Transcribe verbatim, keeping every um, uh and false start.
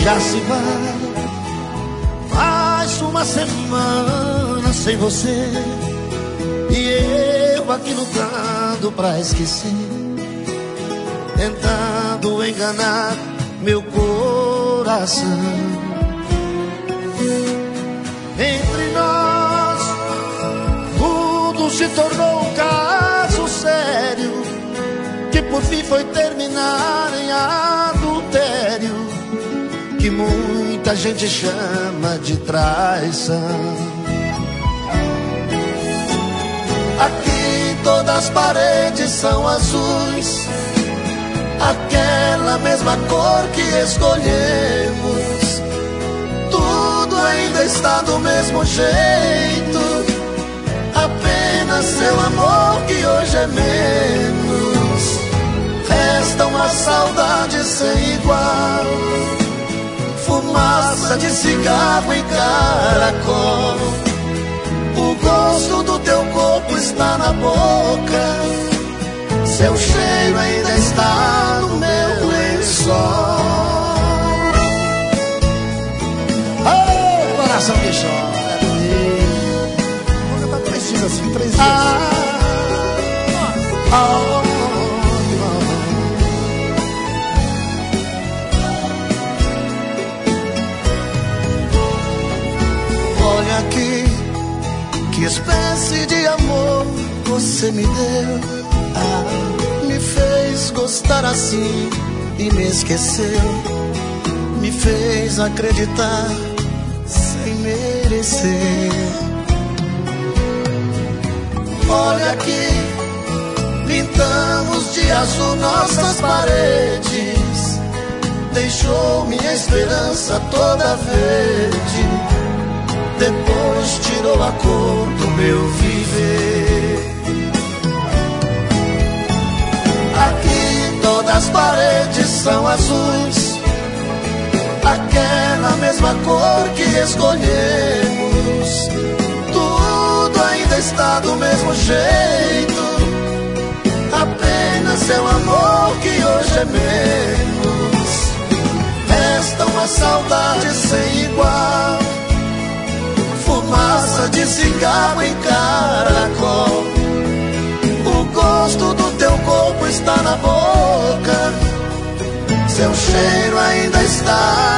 já se vai. Faz uma semana sem você e eu aqui lutando pra esquecer, tentando enganar meu coração. Entre nós tudo se tornou um caso sério, que por fim foi terminar em adultério, que muita gente chama de traição. Aqui todas as paredes são azuis, aquela mesma cor que escolhemos. Tudo ainda está do mesmo jeito, apenas seu amor que hoje é menos. Resta uma saudade sem igual, fumaça de cigarro e caracol. O gosto do teu corpo está na boca, seu cheiro ainda está no meu lençol. Oh, coração que chora, vou cantar três vezes assim, três vezes. Ah, oh, oh. Olha aqui, que espécie de amor você me deu. Ah, me fez gostar assim e me esqueceu. Me fez acreditar sem merecer. Olha aqui, pintamos de azul nossas paredes, deixou minha esperança toda verde, depois tirou a cor do meu viver. Aqui todas as paredes são azuis, aquela mesma cor que escolhemos. Tudo ainda está do mesmo jeito, apenas seu amor que hoje é menos. Resta uma saudade sem igual, fumaça de cigarro em caracol. O gosto do teu corpo está na boca, seu cheiro ainda está